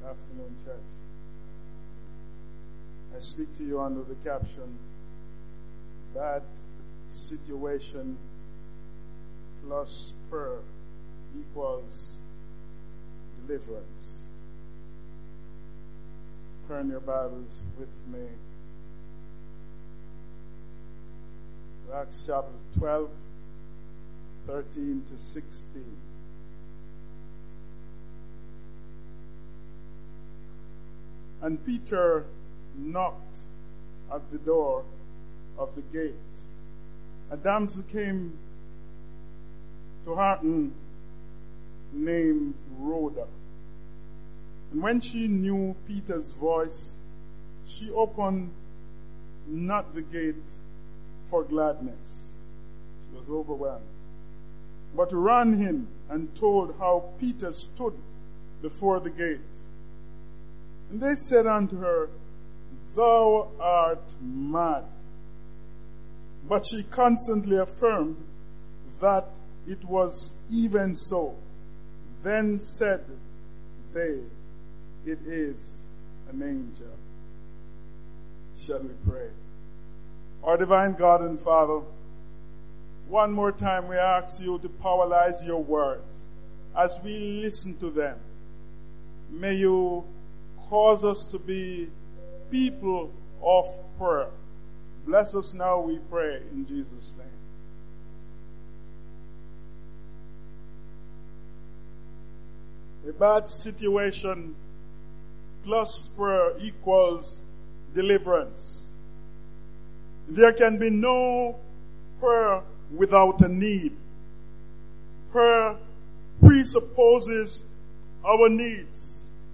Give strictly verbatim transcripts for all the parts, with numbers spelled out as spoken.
Afternoon, church. I speak to you under the caption, Bad Situation plus prayer equals deliverance. Turn your Bibles with me to Acts chapter twelve, thirteen to sixteen. And Peter knocked at the door of the gate. A damsel came to hearten named Rhoda. And when she knew Peter's voice, she opened not the gate for gladness. She was overwhelmed. But ran in and told how Peter stood before the gate. And they said unto her, Thou art mad. But she constantly affirmed that it was even so. Then said they, It is an angel. Shall we pray? Our divine God and Father, one more time we ask you to powerlize your words as we listen to them. May you cause us to be people of prayer. Bless us now, we pray, in Jesus' name. A bad situation plus prayer equals deliverance. There can be no prayer without a need. Prayer presupposes our needs.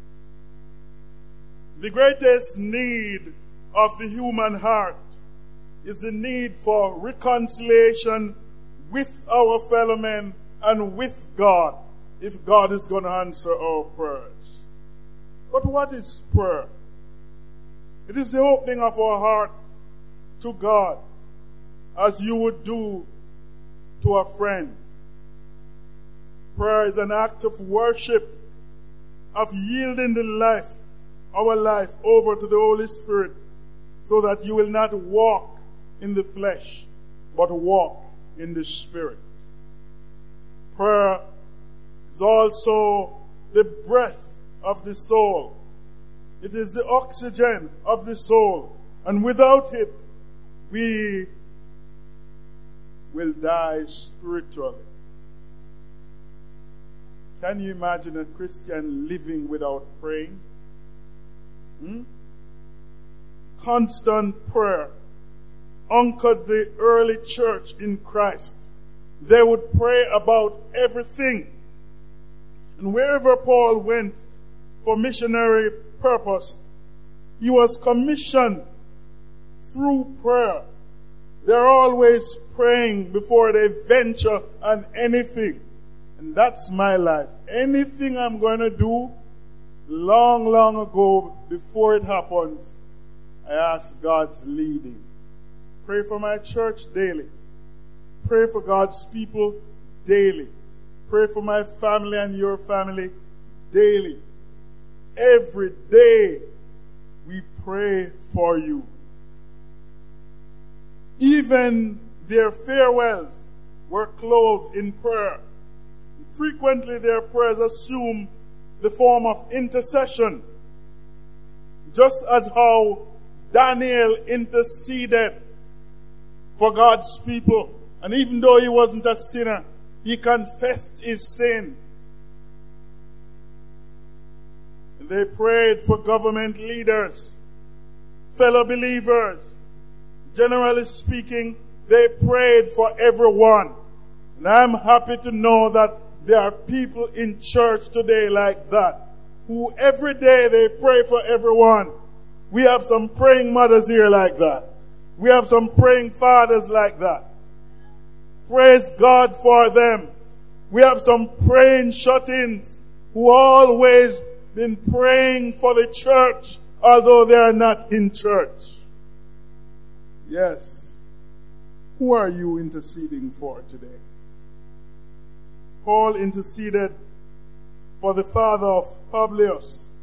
The greatest need of the human heart is the need for reconciliation with our fellow men and with God, if God is going to answer our prayers. But what is prayer? It is the opening of our heart to God, as you would do to a friend. Prayer is an act of worship, of yielding the life, our life over to the Holy Spirit, so that you will not walk in the flesh, but walk in the Spirit. Prayer is also the breath of the soul. It is the oxygen of the soul. And without it, we will die spiritually. Can you imagine a Christian living without praying? Hmm? Constant prayer anchored the early church in Christ. They would pray about everything. And wherever Paul went for missionary purpose, he was commissioned through prayer. They're always praying before they venture on anything. And that's my life. Anything I'm going to do, long, long ago, before it happens, I ask God's leading. Pray for my church daily. Pray for God's people daily. Pray for my family and your family daily. Every day we pray for you. Even their farewells were clothed in prayer. Frequently their prayers assume the form of intercession. Just as how Daniel interceded for God's people. And even though he wasn't a sinner, he confessed his sin. And they prayed for government leaders, fellow believers. Generally speaking, they prayed for everyone. And I'm happy to know that there are people in church today like that, who every day they pray for everyone. We have some praying mothers here like that. We have some praying fathers like that. Praise God for them. We have some praying shut-ins who always been praying for the church, although they are not in church. Yes. Who are you interceding for today? Paul interceded for the father of Publius,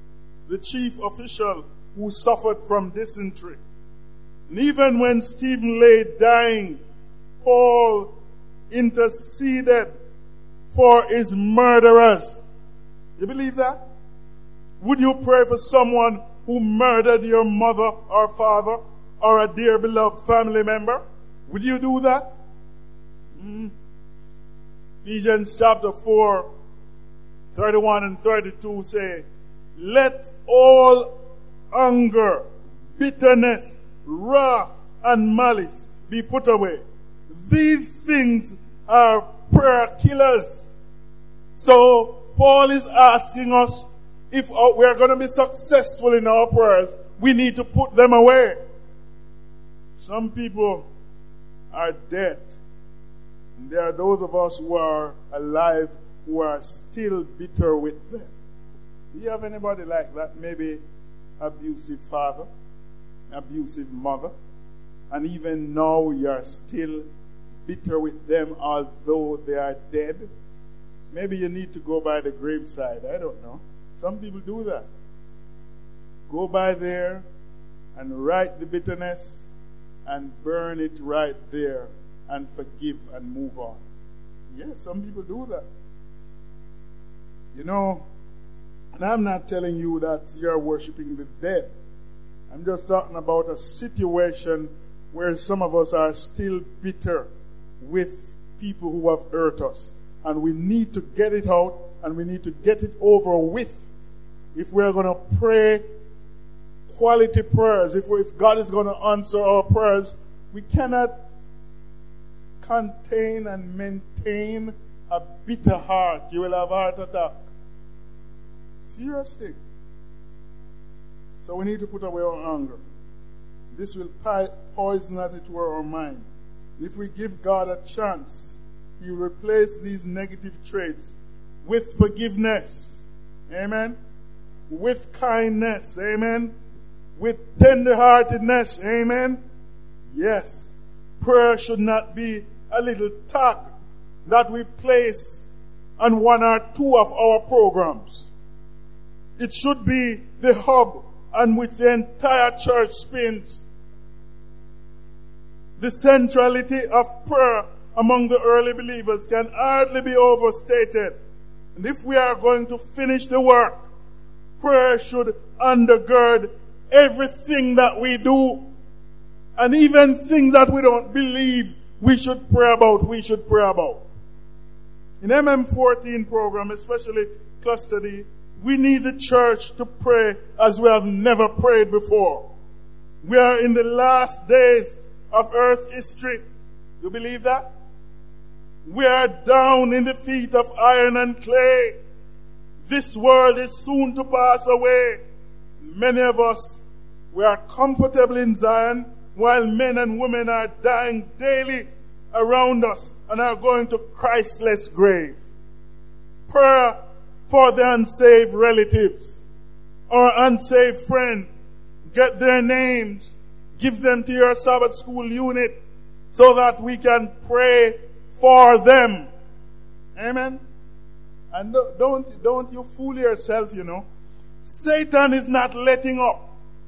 the chief official who suffered from dysentery. And even when Stephen lay dying, Paul interceded for his murderers. You believe that? Would you pray for someone who murdered your mother or father or a dear beloved family member? Would you do that? Mm. Ephesians chapter four, thirty-one and thirty-two say, let all anger, bitterness, wrath, and malice be put away. These things are prayer killers. So Paul is asking us, if we're going to be successful in our prayers, we need to put them away. Some people are dead. And there are those of us who are alive who are still bitter with them. Do you have anybody like that? Maybe abusive father, abusive mother, and even now you are still bitter with them although they are dead? Maybe you need to go by the graveside. I don't know. Some people do that. Go by there and write the bitterness and burn it right there and forgive and move on. Yes, some people do that. You know, and I'm not telling you that you're worshiping the dead. I'm just talking about a situation where some of us are still bitter with people who have hurt us. And we need to get it out and we need to get it over with. If we're going to pray quality prayers, if, we, if God is going to answer our prayers, we cannot contain and maintain a bitter heart. You will have a heart attack. Serious thing. So we need to put away our anger. This will poison, as it were, our mind. If we give God a chance, He will replace these negative traits with forgiveness. Amen. With kindness. Amen. With tenderheartedness. Amen. Yes. Prayer should not be a little tag that we place on one or two of our programs. It should be the hub on which the entire church spins. The centrality of prayer among the early believers can hardly be overstated. And if we are going to finish the work, prayer should undergird everything that we do. And even things that we don't believe we should pray about, we should pray about. In M M fourteen program, especially Cluster D, we need the church to pray as we have never prayed before. We are in the last days of earth history. You believe that? We are down in the feet of iron and clay. This world is soon to pass away. Many of us, we are comfortable in Zion, while men and women are dying daily around us and are going to Christless grave. Prayer for the unsaved relatives or unsaved friend. Get their names. Give them to your Sabbath school unit so that we can pray for them. Amen. And don't, don't you fool yourself, you know. Satan is not letting up.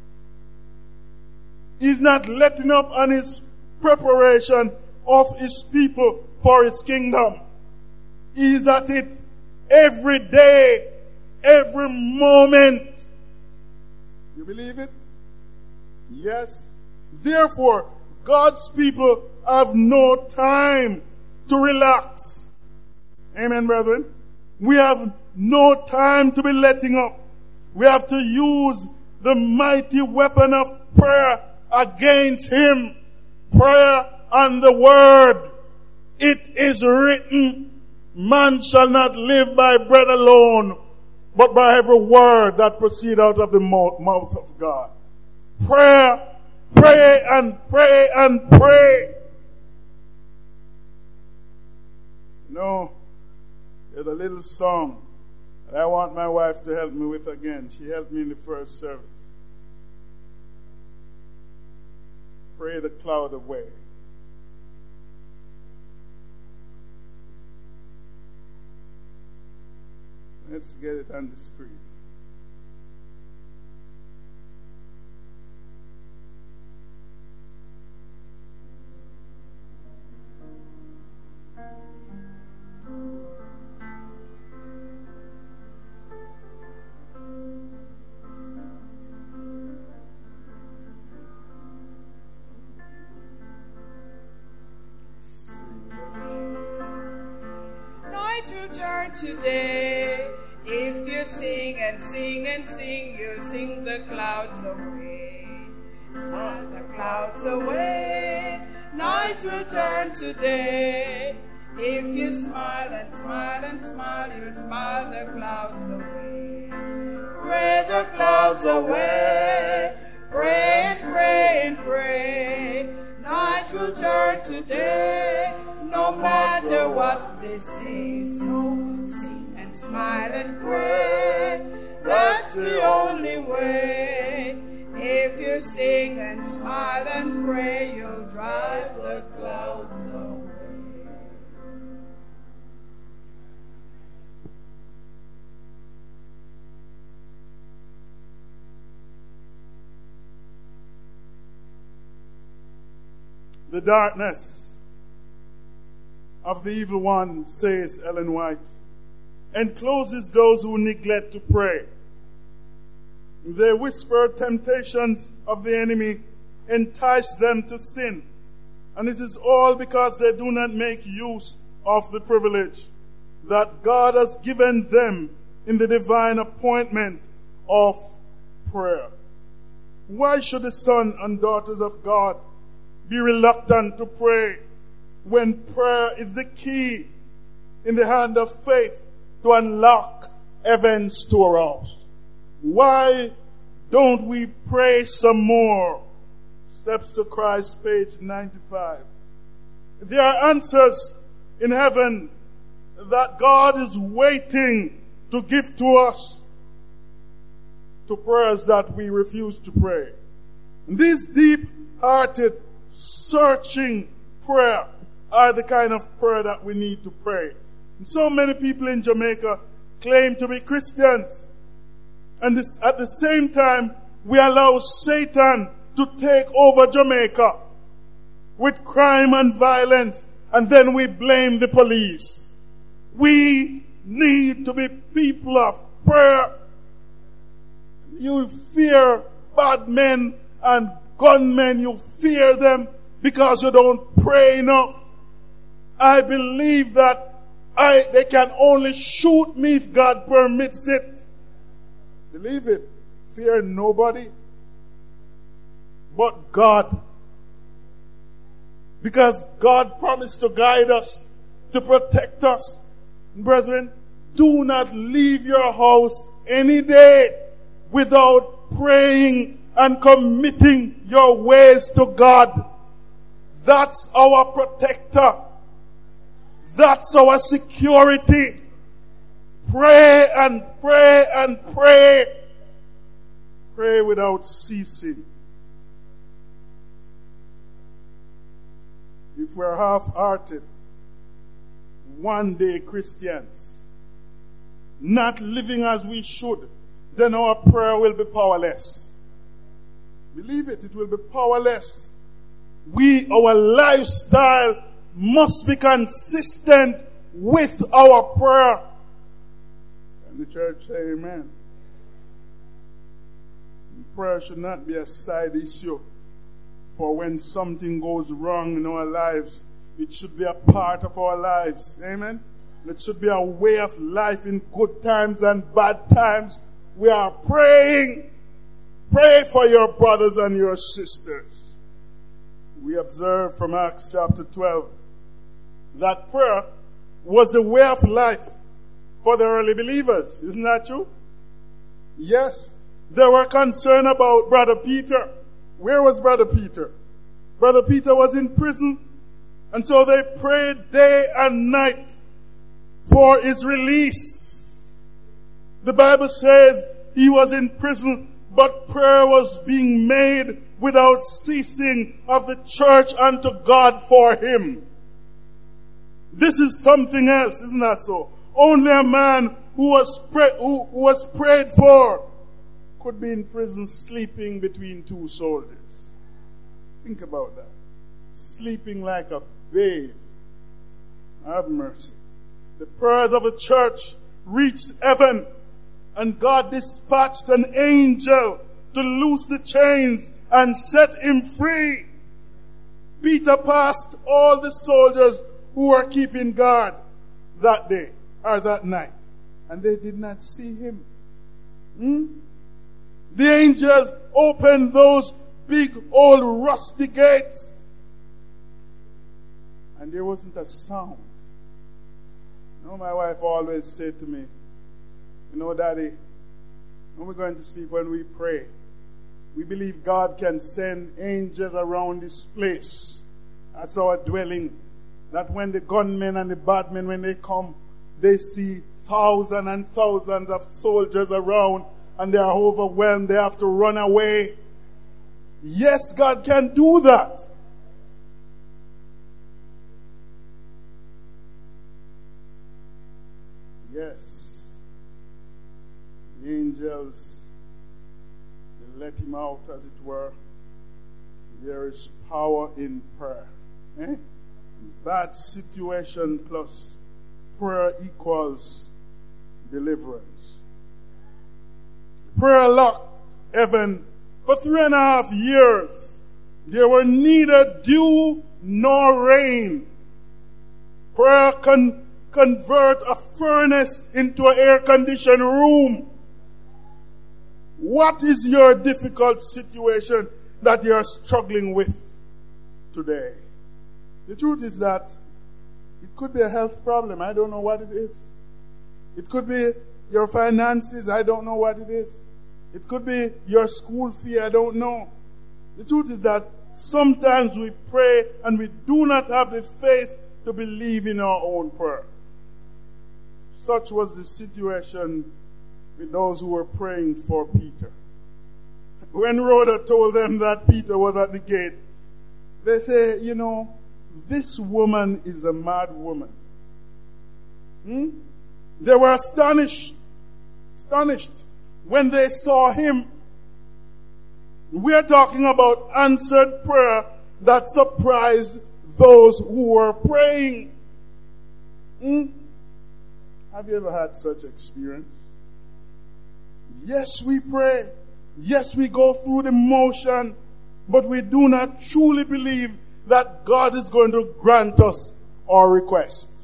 He's not letting up on his preparation of his people for his kingdom. He's at it every day, every moment. You believe it? Yes. Therefore, God's people have no time to relax. Amen, brethren. We have no time to be letting up. We have to use the mighty weapon of prayer against him. Prayer and the word. It is written, man shall not live by bread alone, but by every word that proceeds out of the mouth of God. Prayer, pray and pray and pray. You know, there's a little song that I want my wife to help me with again. She helped me in the first service. Pray the cloud away. Let's get it on the screen. turn today. If you sing and sing and sing, you'll sing the clouds away. Smile the clouds away. Night will turn today. If you smile and smile and smile, you'll smile the clouds away. Pray the clouds away. Pray and pray and pray. Night will turn today, no matter what they say. So sing and smile and pray. That's the only way. If you sing and smile and pray, you'll drive the clouds away. The darkness of the evil one, says Ellen White, encloses those who neglect to pray. The whispered temptations of the enemy entice them to sin, and it is all because they do not make use of the privilege that God has given them in the divine appointment of prayer. Why should the sons and daughters of God be reluctant to pray when prayer is the key in the hand of faith to unlock heaven's storehouse? Why don't we pray some more? Steps to Christ, page ninety-five. There are answers in heaven that God is waiting to give to us, to prayers that we refuse to pray. And these deep-hearted, searching prayer are the kind of prayer that we need to pray. And so many people in Jamaica claim to be Christians, and this, at the same time we allow Satan to take over Jamaica with crime and violence, and then we blame the police. We need to be people of prayer. You fear bad men and gunmen, you fear them because you don't pray enough. I believe that I they can only shoot me if God permits it. Believe it. Fear nobody but God. Because God promised to guide us, to protect us. Brethren, do not leave your house any day without praying and committing your ways to God. That's our protector. That's our security. Pray and pray and pray. Pray without ceasing. If we're half-hearted, one-day Christians, not living as we should, then our prayer will be powerless. Believe it, it will be powerless. We, our lifestyle must be consistent with our prayer. And the church say amen. Prayer should not be a side issue. For when something goes wrong in our lives, it should be a part of our lives. Amen. It should be a way of life in good times and bad times. We are praying. Pray for your brothers and your sisters. We observe from Acts chapter twelve that prayer was the way of life for the early believers. Isn't that true? Yes. They were concerned about Brother Peter. Where was Brother Peter? Brother Peter was in prison. And so they prayed day and night for his release. The Bible says he was in prison, but prayer was being made without ceasing of the church unto God for him. This is something else, isn't that so? Only a man who was, pray- who, who was prayed for could be in prison sleeping between two soldiers. Think about that. Sleeping like a babe. Have mercy. The prayers of the church reached heaven, and God dispatched an angel to loose the chains and set him free. Peter passed all the soldiers who were keeping guard that day. or that night, and they did not see him. Hmm? The angels opened those big old rusty gates, and there wasn't a sound. You know, my wife always said to me, you know, Daddy, when we're going to sleep, when we pray, we believe God can send angels around this place. That's our dwelling. That when the gunmen and the bad men, when they come, they see thousands and thousands of soldiers around, and they are overwhelmed. They have to run away. Yes, God can do that. Yes. The angels, they let him out, as it were. There is power in prayer. Eh? Bad situation plus prayer equals deliverance. Prayer locked heaven for three and a half years. There were neither dew nor rain. Prayer can convert a furnace into an air-conditioned room. What is your difficult situation that you are struggling with today? The truth is that it could be a health problem. I don't know what it is. It could be your finances. I don't know what it is. It could be your school fee. I don't know. The truth is that sometimes we pray and we do not have the faith to believe in our own prayer. Such was the situation with those who were praying for Peter. When Rhoda told them that Peter was at the gate, they say, you know, this woman is a mad woman. Hmm? They were astonished, astonished when they saw him. We are talking about answered prayer that surprised those who were praying. Hmm? Have you ever had such experience? Yes, we pray. Yes, we go through the motion, but we do not truly believe that God is going to grant us our request.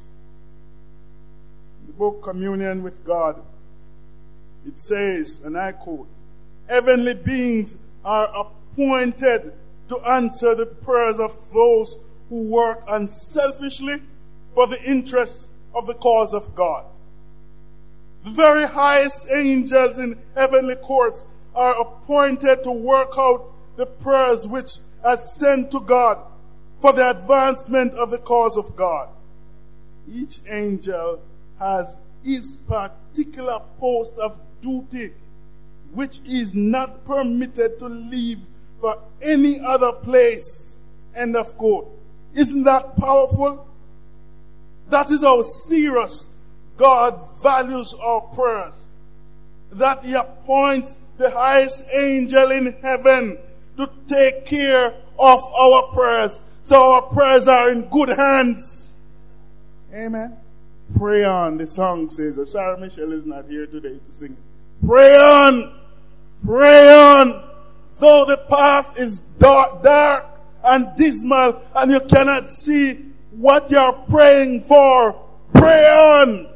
The book Communion with God, it says, and I quote, heavenly beings are appointed to answer the prayers of those who work unselfishly for the interests of the cause of God. The very highest angels in heavenly courts are appointed to work out the prayers which are sent to God for the advancement of the cause of God. Each angel has his particular post of duty, which is not permitted to leave for any other place. End of quote. Isn't that powerful? That is how serious God values our prayers. That He appoints the highest angel in heaven to take care of our prayers. So our prayers are in good hands. Amen. Pray on, the song says. Sarah Michelle is not here today to sing. Pray on. Pray on. Though the path is dark, dark and dismal and you cannot see what you're praying for, pray on.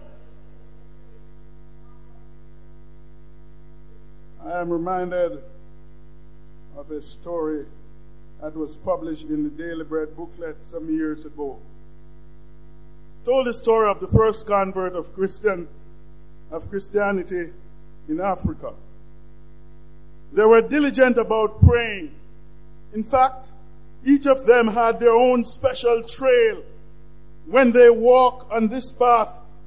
I am reminded of a story that was published in the Daily Bread booklet some years ago. It told the story of the first convert of Christian of Christianity in Africa. They were diligent about praying. In fact, each of them had their own special trail when they walk on this path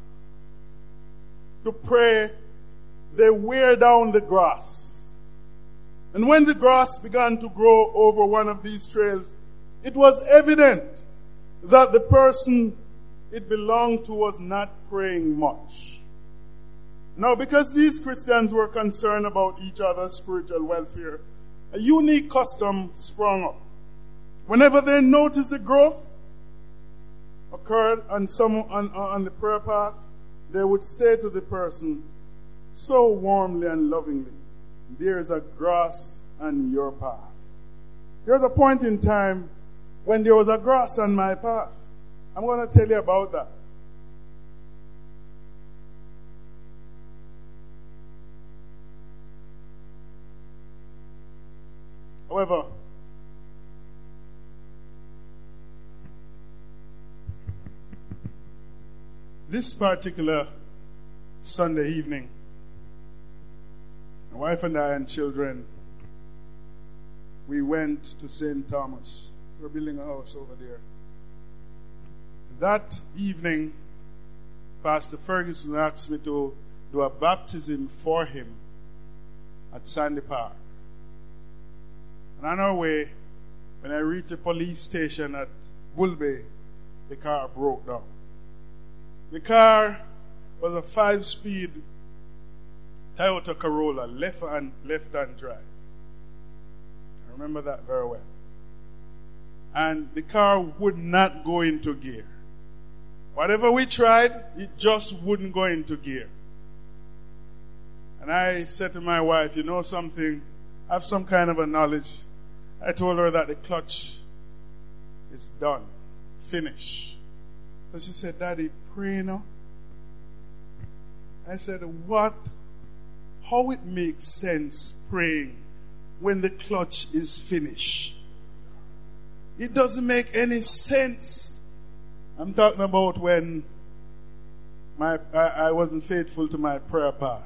to pray. They wear down the grass. And when the grass began to grow over one of these trails, it was evident that the person it belonged to was not praying much. Now, because these Christians were concerned about each other's spiritual welfare, a unique custom sprung up. Whenever they noticed the growth occurred on, some, on, on the prayer path, they would say to the person, so warmly and lovingly, there is a grass on your path. There was a point in time when there was a grass on my path. I'm going to tell you about that. However, this particular Sunday evening, my wife and I and children, we went to Saint Thomas. We're building a house over there. That evening, Pastor Ferguson asked me to do a baptism for him at Sandy Park. And on our way, when I reached the police station at Bull Bay, the car broke down. The car was a five-speed Toyota Corolla, left-hand left-hand drive. I remember that very well. And the car would not go into gear. Whatever we tried, it just wouldn't go into gear. And I said to my wife, you know something, I have some kind of a knowledge. I told her that the clutch is done, finished. So she said, Daddy, pray now. I said, what? How it makes sense praying when the clutch is finished? It doesn't make any sense. I'm talking about when my I, I wasn't faithful to my prayer path.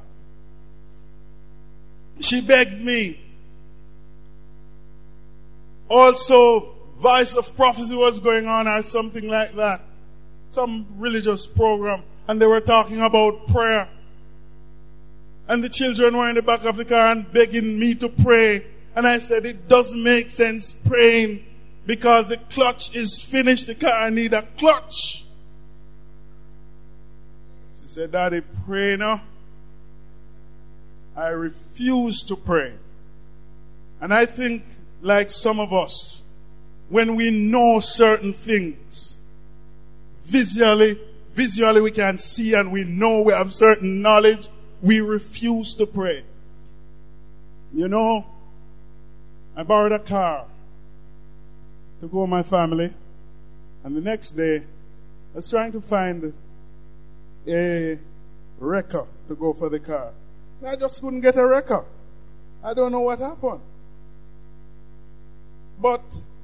She begged me. Also, Voice of Prophecy was going on or something like that. Some religious program. And they were talking about prayer. And the children were in the back of the car and begging me to pray. And I said, it doesn't make sense praying because the clutch is finished. The car needs a clutch. She said, Daddy, pray now. I refuse to pray. And I think, like some of us, when we know certain things, visually, visually we can see and we know we have certain knowledge, we refuse to pray. You know, I borrowed a car to go with my family, and the next day I was trying to find a wrecker to go for the car. And I just couldn't get a wrecker. I don't know what happened. But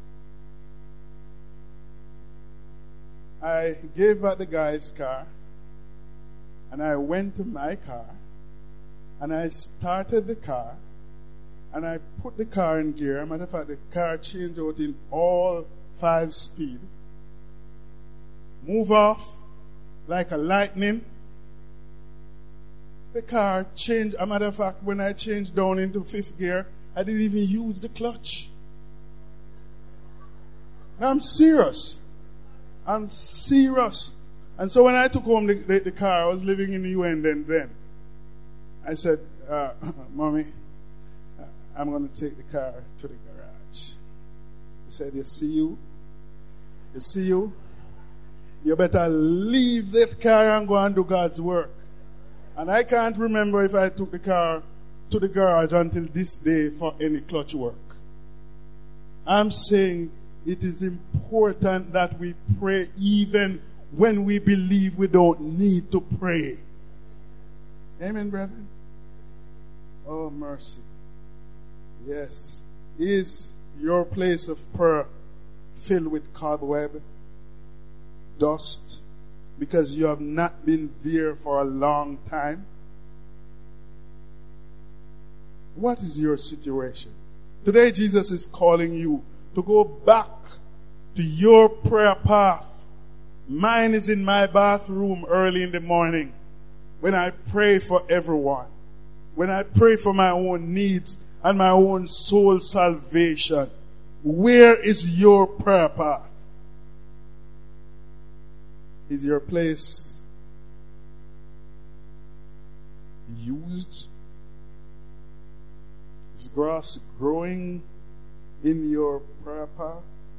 I gave back the guy's car, and I went to my car, and I started the car, and I put the car in gear. As a matter of fact, the car changed out in all five speed. Move off like a lightning. The car changed. As a matter of fact, when I changed down into fifth gear, I didn't even use the clutch. Now, I'm serious. I'm serious. And so when I took home the, the, the car, I was living in the U N then. then. I said, uh, Mommy, I'm going to take the car to the garage. He said, you see you? You see you? You better leave that car and go and do God's work. And I can't remember if I took the car to the garage until this day for any clutch work. I'm saying it is important that we pray even when we believe we don't need to pray. Amen, brethren? Oh, mercy. Yes. Is your place of prayer filled with cobweb, dust, because you have not been there for a long time? What is your situation? Today, Jesus is calling you to go back to your prayer path. Mine is in my bathroom early in the morning when I pray for everyone, when I pray for my own needs and my own soul salvation. Where is your prayer path? Is your place used? Is grass growing in your prayer path?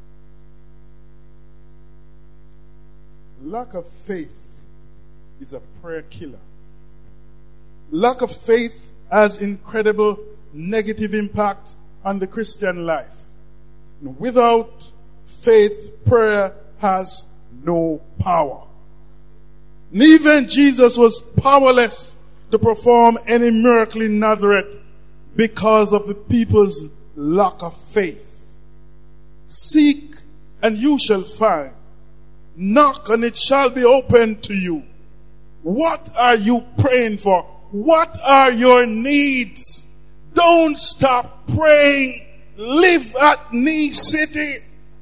Lack of faith is a prayer killer. Lack of faith has incredible negative impact on the Christian life. Without faith, prayer has no power. And even Jesus was powerless to perform any miracle in Nazareth because of the people's lack of faith. Seek and you shall find. Knock and it shall be opened to you. What are you praying for? What are your needs? Don't stop praying. Live at Nee City.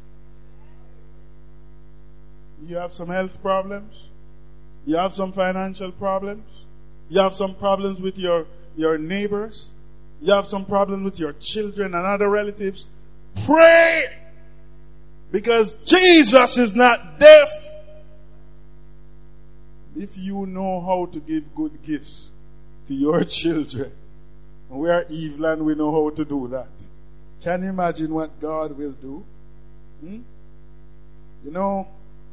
You have some health problems? You have some financial problems? You have some problems with your, your neighbors? You have some problems with your children and other relatives? Pray! Because Jesus is not deaf. If you know how to give good gifts to your children, we are evil and we know how to do that, can you imagine what God will do? Hmm? You know,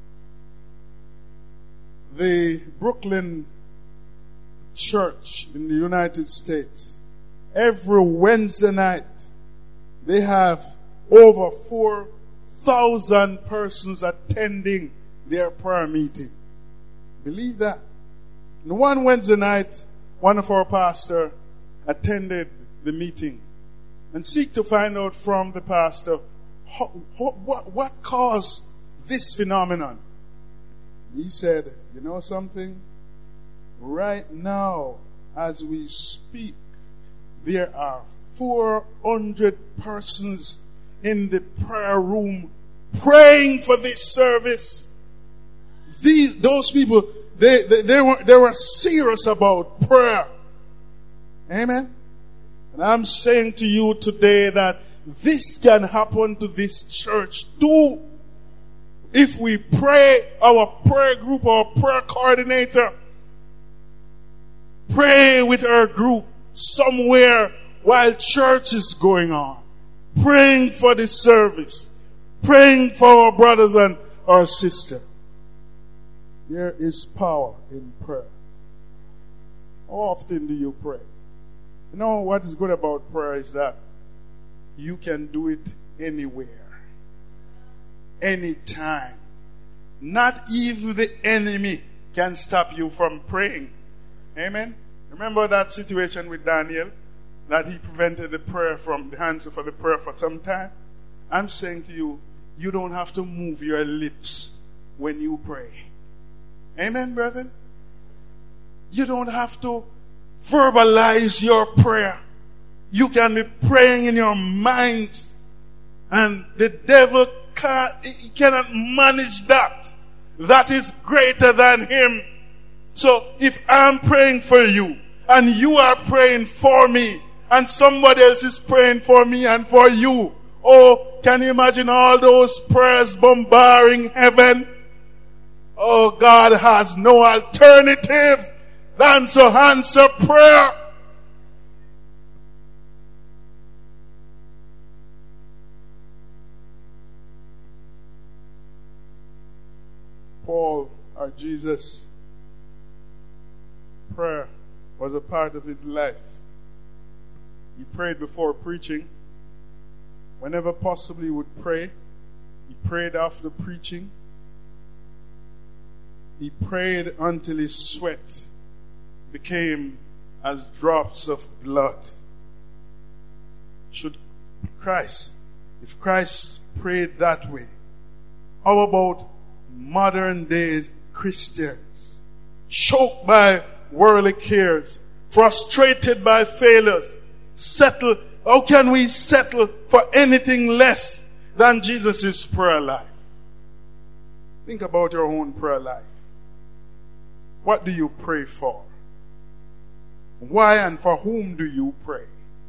the Brooklyn Church in the United States, every Wednesday night, they have over four thousand persons attending their prayer meeting. Believe that. And one Wednesday night, one of our pastors attended the meeting and seek to find out from the pastor how, what, what, what caused this phenomenon. He said, you know something? Right now, as we speak, there are four hundred persons in the prayer room praying for this service. These, those people, they, they, they were, they were serious about prayer. Amen. And I'm saying to you today that this can happen to this church too. If we pray, our prayer group, our prayer coordinator, pray with our group somewhere while church is going on, praying for the service, praying for our brothers and our sisters. There is power in prayer. How often do you pray? You know what is good about prayer is that you can do it anywhere, anytime. Not even the enemy can stop you from praying. Amen. Remember that situation with Daniel, that he prevented the prayer from the answer for the prayer for some time? I'm saying to you, you don't have to move your lips when you pray. Amen, brethren? You don't have to verbalize your prayer. You can be praying in your minds, and the devil can't, he cannot manage that. That is greater than him. So if I'm praying for you, and you are praying for me, and somebody else is praying for me and for you, oh, can you imagine all those prayers bombarding heaven? Oh, God has no alternative than to answer prayer. Paul, or Jesus, prayer was a part of his life. He prayed before preaching. Whenever possible, he would pray. He prayed after preaching. He prayed until his sweat became as drops of blood. Should Christ, if Christ prayed that way, how about modern day Christians, choked by worldly cares, frustrated by failures, settle? How can we settle for anything less than Jesus' prayer life? Think about your own prayer life. What do you pray for? Why and for whom do you pray?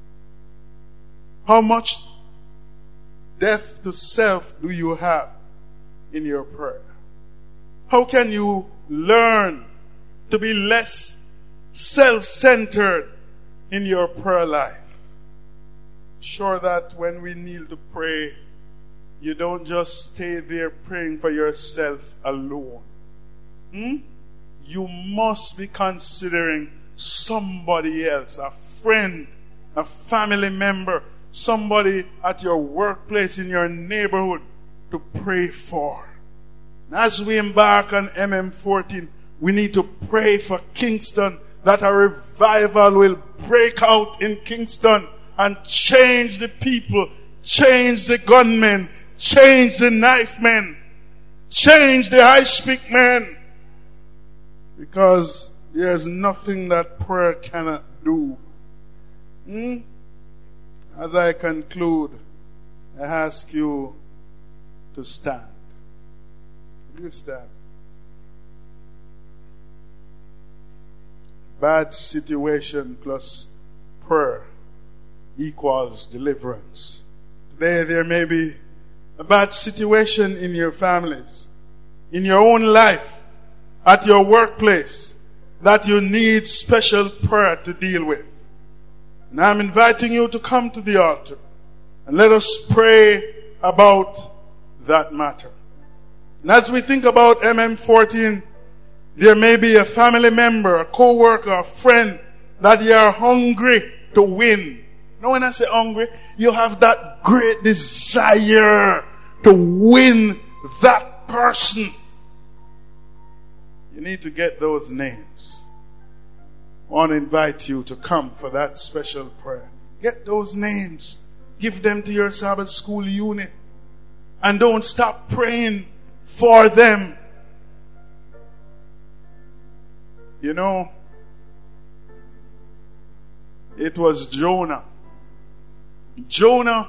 How much death to self do you have in your prayer? How can you learn to be less self-centered in your prayer life? Sure that when we kneel to pray, you don't just stay there praying for yourself alone. Hmm? You must be considering somebody else, a friend, a family member, somebody at your workplace, in your neighborhood, to pray for. As we embark on M M fourteen, we need to pray for Kingston, that a revival will break out in Kingston, and change the people, change the gunmen, change the knife men, change the high-speak men. Because there's nothing that prayer cannot do. Hmm? As I conclude, I ask you to stand. Will you stand? Bad situation plus prayer equals deliverance. Today there may be a bad situation in your families, in your own life, at your workplace, that you need special prayer to deal with. And I'm inviting you to come to the altar and let us pray about that matter. And as we think about M M fourteen, there may be a family member, a co-worker, a friend that you are hungry to win. You know, when I say hungry, you have that great desire to win that person. You need to get those names. I want to invite you to come for that special prayer. Get those names. Give them to your Sabbath school unit. And don't stop praying for them. You know, it was Jonah. Jonah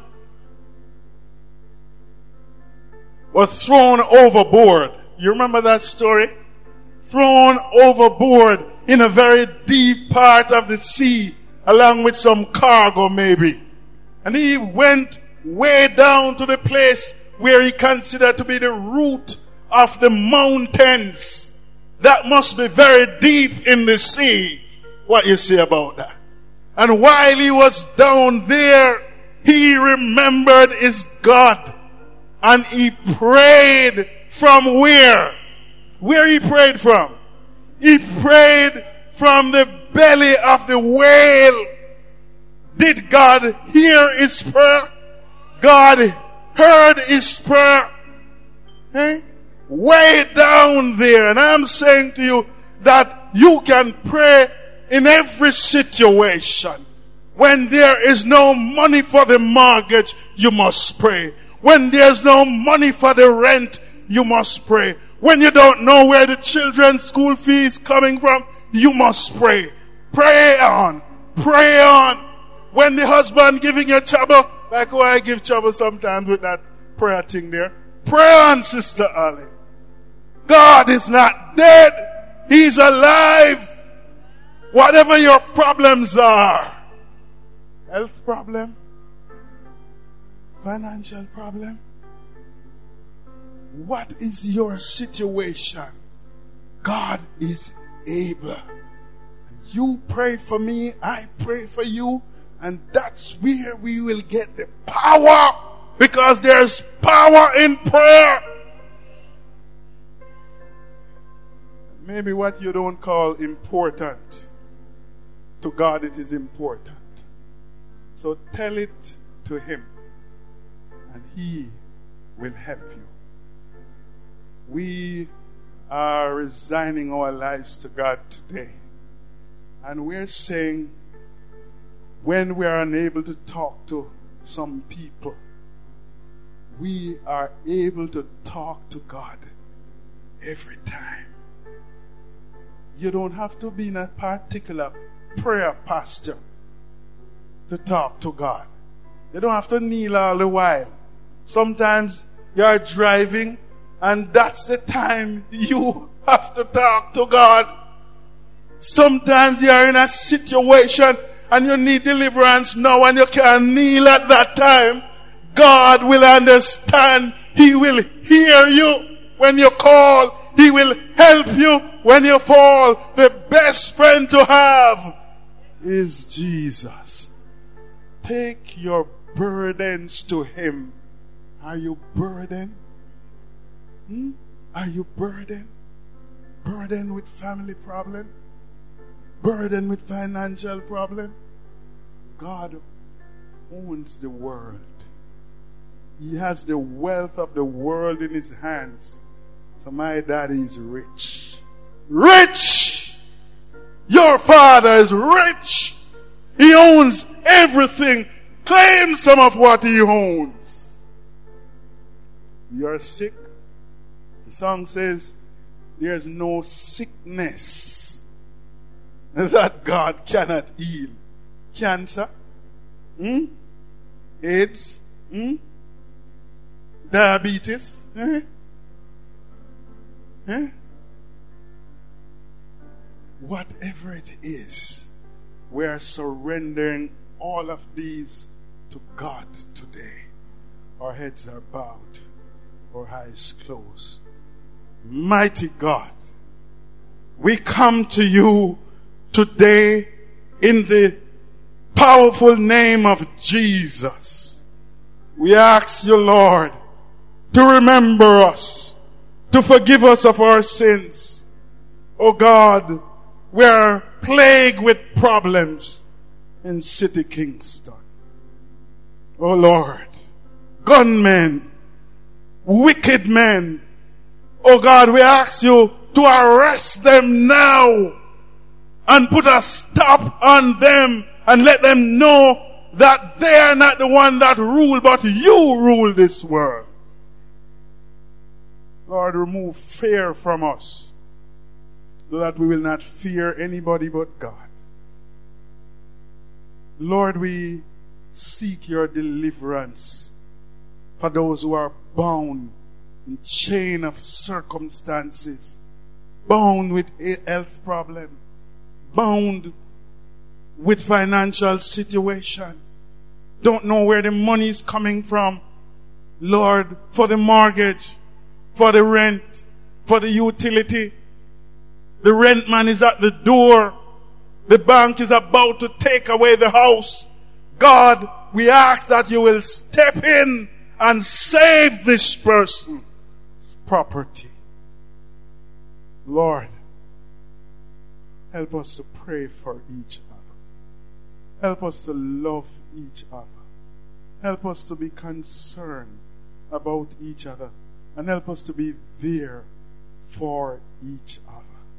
was thrown overboard. You remember that story? Thrown overboard in a very deep part of the sea, along with some cargo maybe. And he went way down to the place where he considered to be the root of the mountains. That must be very deep in the sea. What you say about that? And while he was down there, he remembered his God. And he prayed from where? Where he prayed from? He prayed from the belly of the whale. Did God hear his prayer? God heard his prayer. Hey? Way down there. And I'm saying to you that you can pray in every situation. When there is no money for the mortgage, you must pray. When there's no money for the rent, you must pray. When you don't know where the children's school fee is coming from, you must pray. Pray on. Pray on. When the husband giving you trouble, like how I give trouble sometimes with that prayer thing there. Pray on, Sister Ali. God is not dead. He's alive. Whatever your problems are. Health problem. Financial problem. What is your situation? God is able. You pray for me, I pray for you, and that's where we will get the power, because there's power in prayer. Maybe what you don't call important, to God it is important. So tell it to Him, and He will help you. We are resigning our lives to God today. And we're saying, when we are unable to talk to some people, we are able to talk to God every time. You don't have to be in a particular prayer posture to talk to God. You don't have to kneel all the while. Sometimes you're driving, and that's the time you have to talk to God. Sometimes you're in a situation and you need deliverance now, and you can't kneel at that time. God will understand. He will hear you when you call. He will help you when you fall. The best friend to have is Jesus. Take your burdens to Him. Are you burdened? Hmm? Are you burdened? Burdened with family problem? Burdened with financial problem? God owns the world. He has the wealth of the world in His hands. So my daddy is rich. Rich! Your Father is rich. He owns everything claim some of what he owns. You're sick. The song says, there's no sickness that God cannot heal. Cancer, hmm? AIDS, hmm? Diabetes, eh? Eh? Whatever it is, we are surrendering all of these to God today. Our heads are bowed, our eyes closed. Mighty God, we come to you today in the powerful name of Jesus. We ask you, Lord, to remember us, to forgive us of our sins. Oh God, we are plagued with problems in City Kingston. Oh Lord, gunmen, wicked men. Oh God, we ask you to arrest them now and put a stop on them and let them know that they are not the one that rule, but you rule this world. Lord, remove fear from us so that we will not fear anybody but God. Lord, we seek your deliverance for those who are bound in chain of circumstances, bound with a health problem, bound with financial situation, don't know where the money is coming from. Lord, for the mortgage, for the rent, for the utility. The rent man is at the door. The bank is about to take away the house. God, we ask that you will step in and save this person's property. Lord, help us to pray for each other. Help us to love each other. Help us to be concerned about each other. And help us to be there for each other.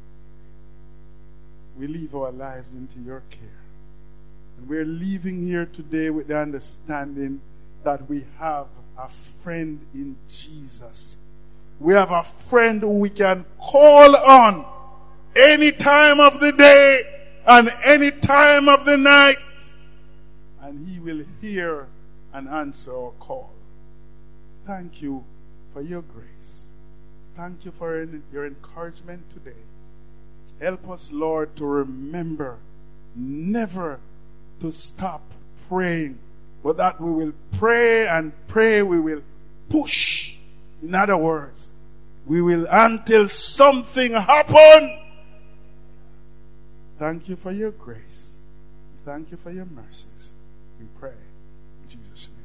We leave our lives into your care. And we're leaving here today with the understanding that we have a friend in Jesus. We have a friend who we can call on any time of the day and any time of the night. And he will hear and answer our call. Thank you for your grace. Thank you for your encouragement today. Help us, Lord, to remember never to stop praying, but that we will pray and pray, we will push. In other words, we will until something happens. Thank you for your grace. Thank you for your mercies. We pray in Jesus' name.